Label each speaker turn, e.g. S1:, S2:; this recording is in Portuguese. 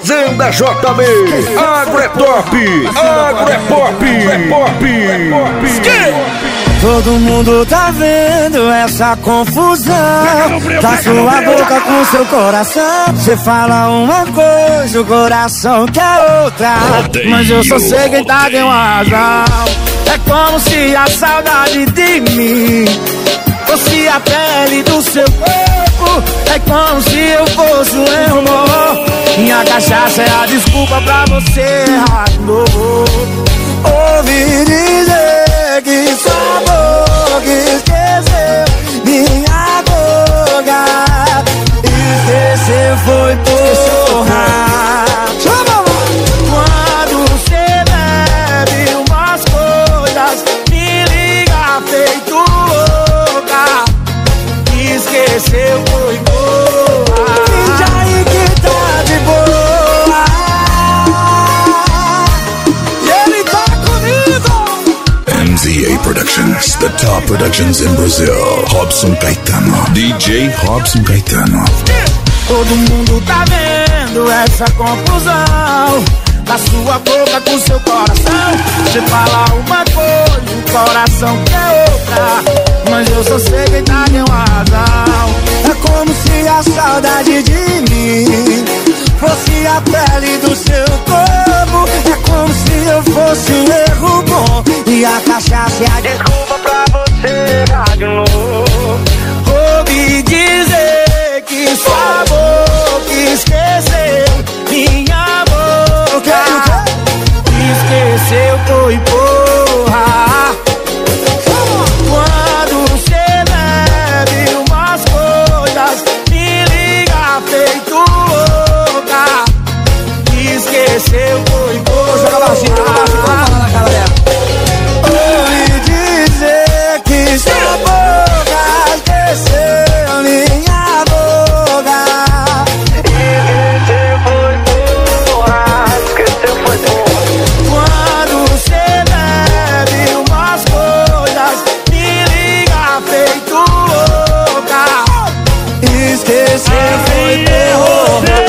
S1: Fazenda JB. Agro é top, agro é pop.
S2: Todo mundo tá vendo essa confusão da sua boca com seu coração. Você fala uma coisa, o coração quer outra. Mas eu só sei quem tá com razão. É como se a saudade de mim fosse a pele do seu corpo. É como se eu fosse um irmão. Minha cachaça é a desculpa pra você errar de novo. Ouvi dizer que sua boca esqueceu minha boca. Esquecer foi porra. Quando você bebe umas coisas, me liga feito louca. Esqueceu foi porra. Finge aí que tá de boa. E ele tá comigo.
S3: MZA Productions, the top productions in Brazil. Robson Caetano, DJ Robson Caetano.
S2: Todo mundo tá vendo essa confusão da sua boca com seu coração. Você fala uma coisa, o coração quer outra. Mas eu só sei quem tá com razão. É como se a saudade de mim fosse a pele do seu corpo. É como se eu fosse um erro bom. E a cachaça é a desculpa pra você errar de novo. Ouvi dizer que sua boca esqueceu minha boca. Esqueceu foi porra. Quando você bebe umas coisas, me liga feito louca. Esqueceu foi porra. Joga baixinho, fala na galera. Ouvi dizer que sua boca esqueceu minha boca. Esqueceu foi porra. Esqueceu foi porra. Quando você bebe umas coisas, me liga feito louca. Esqueceu foi porra.